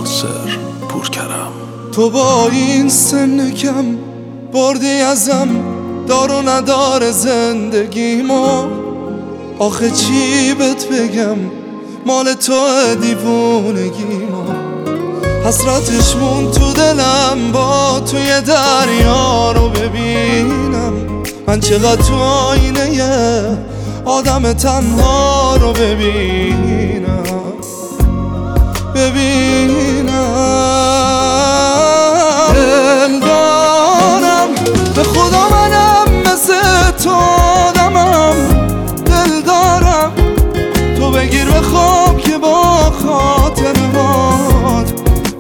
ناصر پورکرم. تو با این سن کم بردی ازم دار و ندار زندگیمو، آخه چی بهت بگم مال تو دیوونگیمو. حسرتش مون تو دلم با توی دریا رو ببینم، من چقدر تو آینه یه آدم تنها رو ببینم. دل دارم به خدا منم مثل تو آدمم، دل دارم تو بگیر به خواب که با خاطرات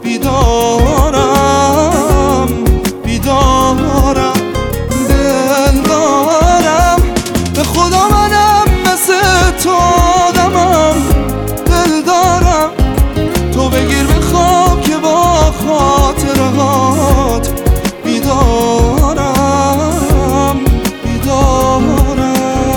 بیدارم بیدارم. دل دارم به خدا منم مثل تو آدمم، دل دارم تو بگیر به خواب که با خاطرات بیدارم بیدارم.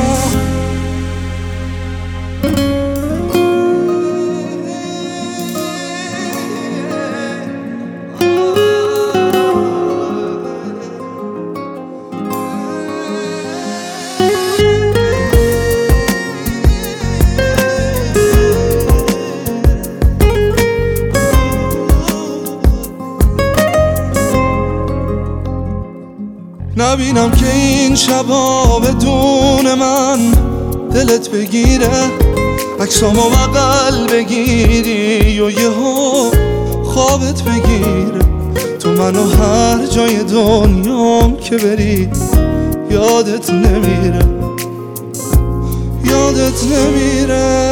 نبینم که این شبا بدون من دلت بگیره، عکسامو بغل بگیری و یهو خوابت بگیره. تو منو هر جای دنیام که بری یادت نمیره، یادت نمیره.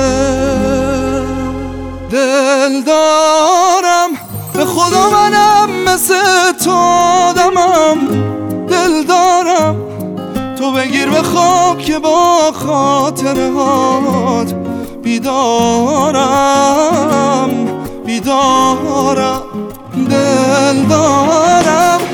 دل دارم به خدا منم مثل تو آدمم، دل دارم تو بگیر به خواب که با خاطرات بیدارم بیدارم. دل دارم